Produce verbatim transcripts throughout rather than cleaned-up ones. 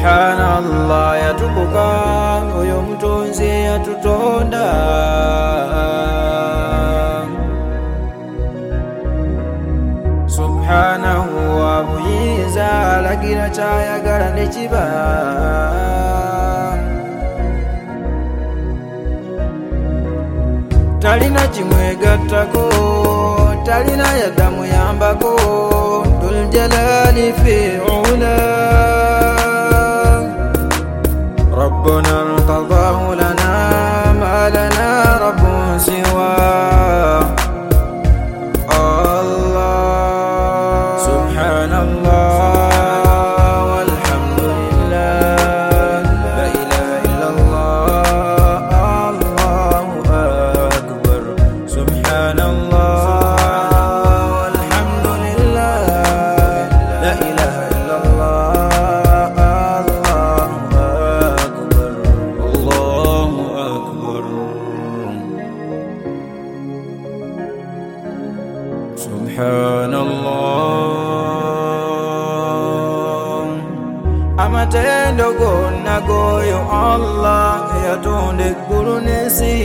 Subhanallah yatukuka oyo mutonzi yatutonda. Subhanahu wa buyiza alagira kyayagala ne kiba. Talina kimwegattako, talina yadda muyambako, Dhul Jalali fi ula. Rabbuna irtadahu lana ma lana rabbun siwa Allah. Subhanallah walhamdulillah, la ilaha illallah, Allahu akbar. Subhanallah walhamdulillah, la ilaha illallah, Subhanallah. Amatendo gonna goyo Allah yatonde eggulu n'ensi.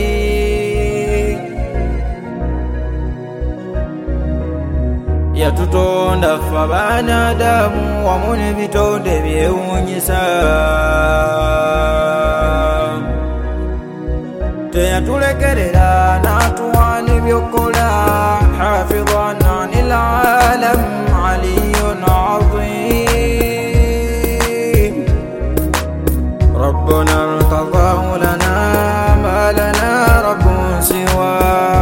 Yatutonda ffe abanadamu wamu n'ebitonde byewuunyisa. Teyatulekerera n'atuwa n'ebyokola. Hafidhan anil alam aliyyun azim. Rabbuna irtadahu lana ma lana rabbun siwa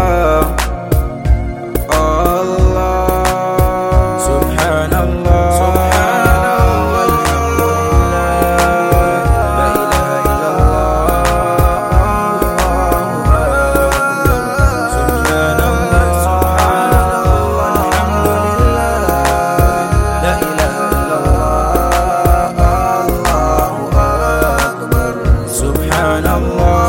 Allah. Subhanallah Subhanallah.